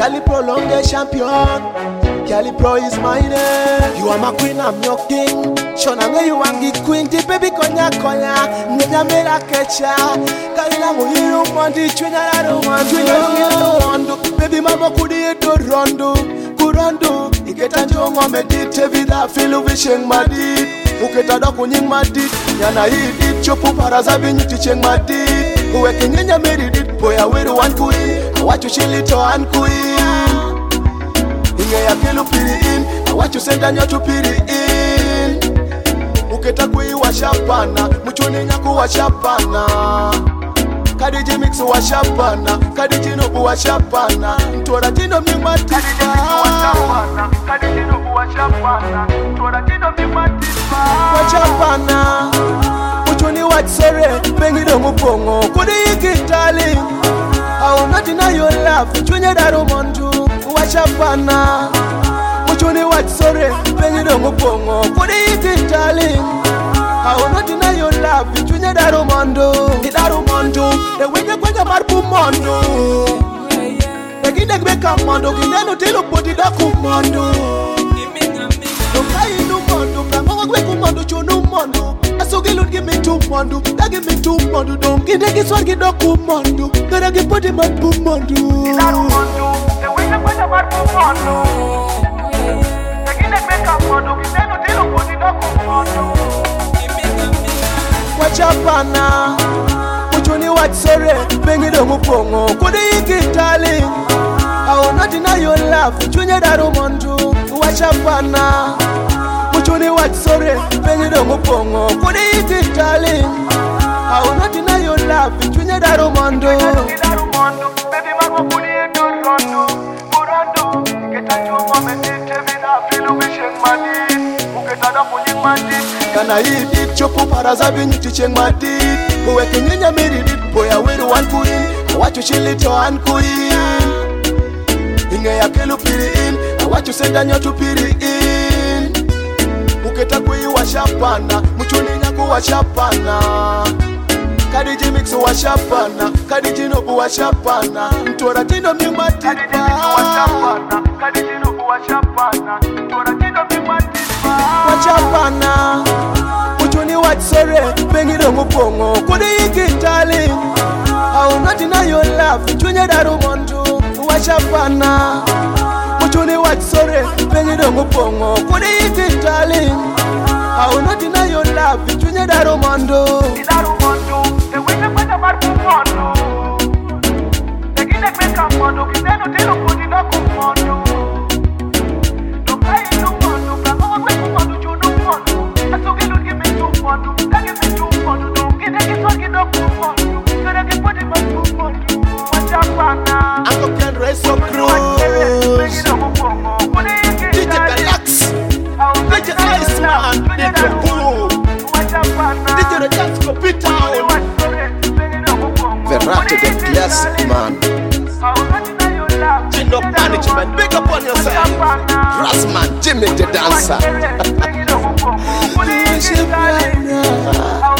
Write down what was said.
Cali Prolong the champion. Cali Pro is my name. You are my queen, I'm your king. Shona me you wangi queen, di baby konya konya. Nenya mera kecha. Kalila muhiru mondi, chwenya la romandu. Baby mama kudi edo rondo, kurondo. Iketa njongo medite vida filu visheng madit. Uketa doko nying madit. Yana hidit chopu paraza binyuti cheng madit. Uweke nyenya meridit, boya weru one queen. Awachu shilito one queen. Inge ya kelu piri in, awachu senda nyotu piri in. Uketa kui washapana, muchuni nyaku washapana. Kadiji mix washapana, kadiji nobu washapana. Ntuora jino mimatifa. Kadiji nobu washapana, ntuora jino mimatifa. Washapana, muchuni watsore, pengido mupongo. Kudi iki darling, I will not deny your love. Chunye daro mondu, washapana. Muchuni watsore, pengido mupongo. Kudi iki darling, I will not deny your love. Chunye daro mondu, daro mondu. The way you go marpu mondu. The kidek beka mondu, kineno telo poti daku mondu. Don't no mondu, kama wekwe kumondu chunu mondu. Asogilun give me two mondu, that give me two mondu. Don't get this one get doku mondu. Gotta get put him marpu mondu. Daro mondu, the way you go marpu mondu. The kidek beka mondu, kineno telo poti daku mondu. Wachapana, muchuni watsore, pengido mupongo. Kudi iki darling, I will not deny your love. Chunye daro mondu, wachapana. Muchuni watsore, pengido mupongo. Kudi iki darling, I will not deny your love. Chunye daro mondu. Baby mama kudi edo rondo, kurando. Iketa chuma medite vida filu visheng madit. Uketa da kunying madit. Kana hidit chopu paraza binyuti cheng madit. Uweke nyenya miridit, boya weru one queen. Awachu shilito one queen. Inge ya kelu piri in, awachu senda nyotu piri in. Uketa kui washapana, muchuni nyaku washapana. Kadiji mix washapana, kadiji nobu washapana. Ntuora jino mimatifa. Kadiji nobu washapana, ntuora jino mimatifa. Washapana, muchuni watsore, pengido mupongo. Kudi iki darling, I will not deny your love. Chunye daro mondu, washapana. Muchuni watsore, pengido mupongo. Kudi iki darling, I will not deny your love. Chunye daro mondu. Daro mondu, the way you go marpu mondu. The kidek beka mondu, kineno telo poti daku mondu. Don't cry no mondu, kama wekwe mondu chunu mondu. Asogilun give me two mondu, that give me two mondu. Don't get this one get doku mondu. Gotta get put him marpu mondu. Wachapana, Uncle Ken Reso Cruz, DJ Galax, DJ Iceman, DJ Boo, DJ Rajat Kopitown, Verratti the classic man. Chindo Management, big up on yourself. Rasman, Jimmy the dancer.